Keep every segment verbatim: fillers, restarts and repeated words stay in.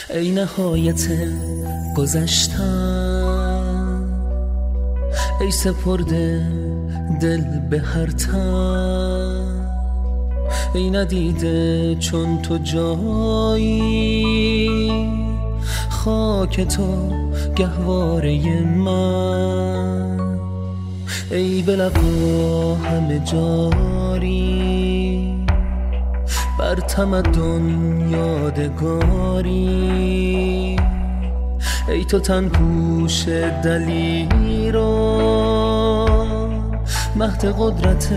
ای نهایت گذشتن، ای سپرده دل به هر تن، ای ندیده چون تو جایی، خاک تو گهواره من، ای به لقا همه جاری، بر تمدن یادگاری، ای تو تن پوش دلیران، مهد قدرت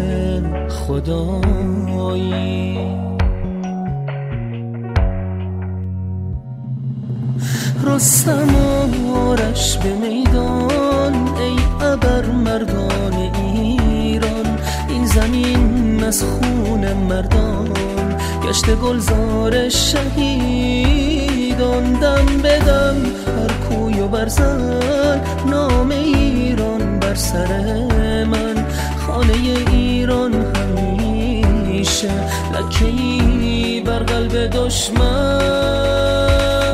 خدایی. رستم آرش به میدان، ای ابر مردان ایران، این زمین از خون مردان گشت گلزار شهیدان. دم بدم هر کوی و برزن، نام ایران بر سر من، خانه ایران همیشه لکه‌ای بر قلب دشمن.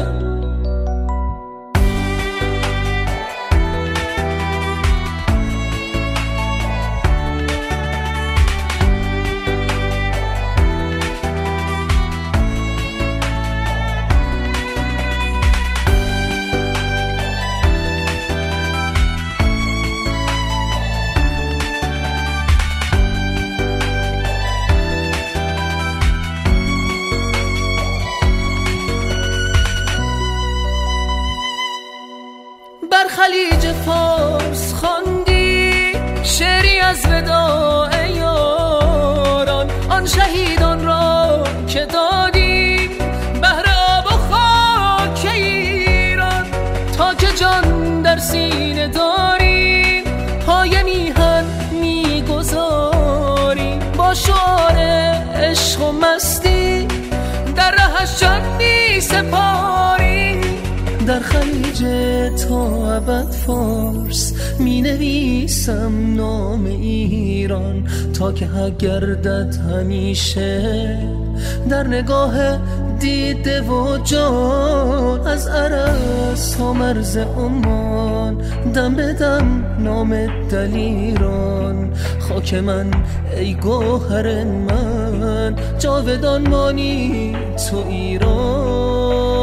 بر خلیج فارس خواندی شعری از وداع یاران، آن شهیدان را که دادی بهر آب و خاک ایران. تا که جان در سینه داری، پای میهن میگذاری، با شعار عشق و مستی در رهش جان میسپاری. در خلیج تا ابد فارس می نویسم نام ایران، تا که حق گردد همیشه در نگاه دیده و جان. از عرس تا مرز عمان دم بدم نام دلیران، خاک من ای گوهر من، جاودان مانی تو ایران.